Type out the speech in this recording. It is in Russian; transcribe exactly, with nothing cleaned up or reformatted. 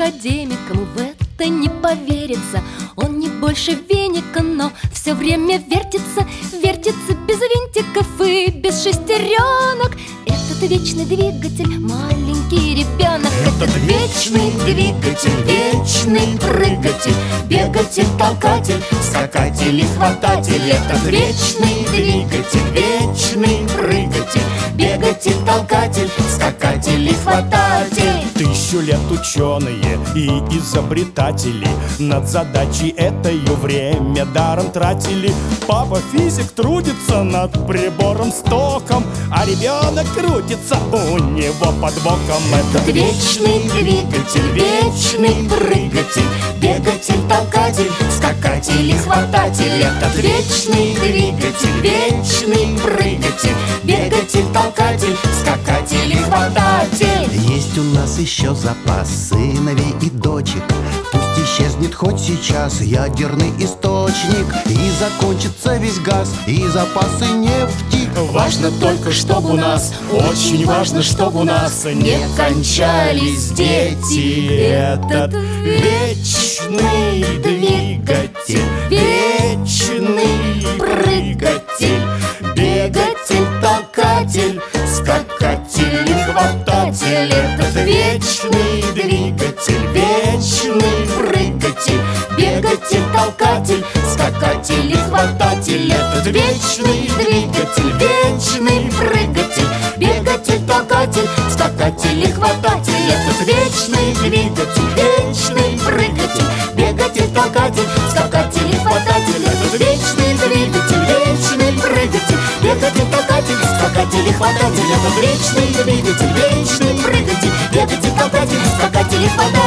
академиком, в это не поверится. Он не больше веника, но все время вертится, вертится без винтиков и без шестеренок. Этот вечный двигатель, маленький ребенок. Этот вечный двигатель, вечный прыгатель, бегатель, толкатель, скакатель и хвататель. Этот вечный двигатель, вечный прыгатель, бегатель, толкатель, скакатель и хвататель. Тысячу лет ученые и изобретатели над задачей этою время даром тратили. Папа физик трудится над прибором с током, а ребенок крутится у него под боком. Этот вечный двигатель, вечный прыгатель, бегатель, толкатель, скакатель и хвататель. Этот вечный двигатель, вечный прыгатель, бегатель, толкатель, скакатель и хвататель. Есть у нас еще запас сыновей и дочек. Пусть исчезнет хоть сейчас ядерный источник, и закончится весь газ и запасы нефти. Важно только, чтобы у нас, очень важно, чтобы у нас не кончались дети. Этот вечный двигатель, вечный прыгатель, бегатель, толкатель, скакатель и хвататель. Этот вечный двигатель, вечный прыгатель, бегатель, толкатель, скакатель и хвататель. Этот вечный двигатель, вечный прыгатель, бегатель, толкатель, скакатель и хвататель. Этот вечный двигатель, вечный прыгатель, бегатель, толкатель, скакатель и хвататель. Этот вечный двигатель, вечный прыгатель, бегатель, толкатель, скакатель и хвататель. Этот вечный двигатель, вечный прыгатель, бегатель, толкатель, скакатель и хвататель.